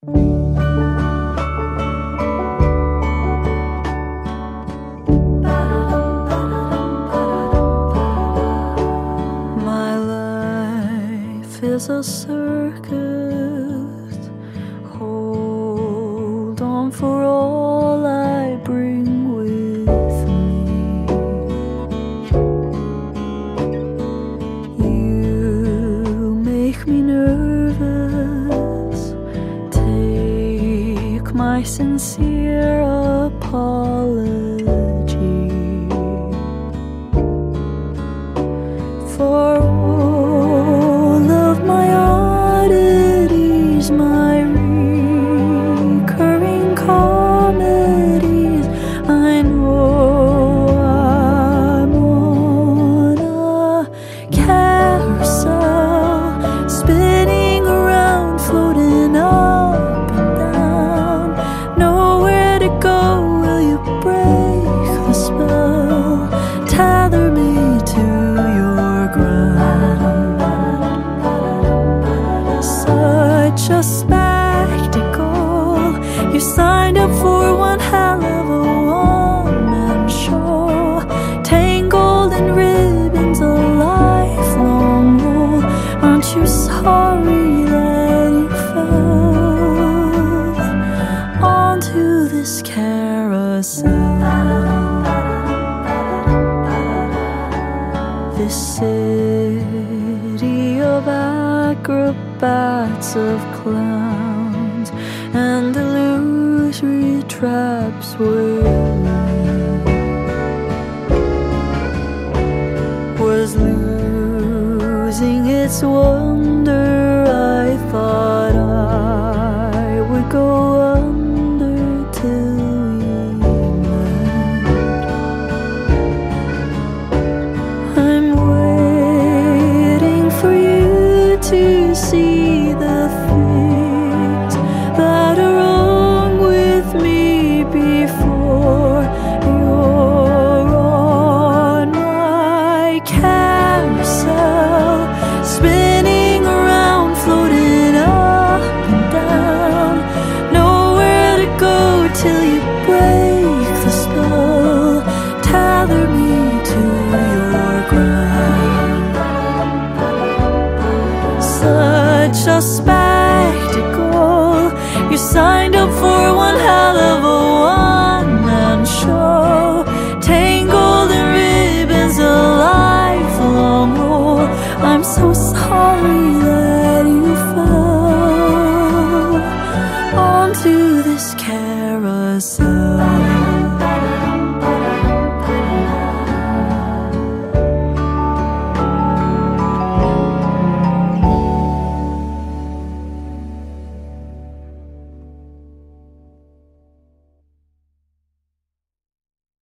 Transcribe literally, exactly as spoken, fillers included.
My life is a circus. Hold on for all I bring with me. You make me nervous. Take my sincere apology for all of my oddities, my recurring comedies. I know I'm on a carousel, spinning around, floating up and down. Nowhere to go, will you break the spell? Tether me to your ground. Such a spectacle. You signed up for one hell of a one-man show, tangled in ribbons, a lifelong role. Aren't you sorry that you fell onto this carousel? This city of acrobats, of clowns and illusory traps where was losing its wonder. I thought I would go under till you left. I'm waiting for you to see the things that are wrong with me before you're on my carousel, spinning around, floating up and down. Nowhere to go till you break the spell. Tether me to your ground. Such a spectacle. You signed up for one hell of a one-man show, tangled in ribbons, a lifelong role. I'm so sorry that you fell onto this carousel.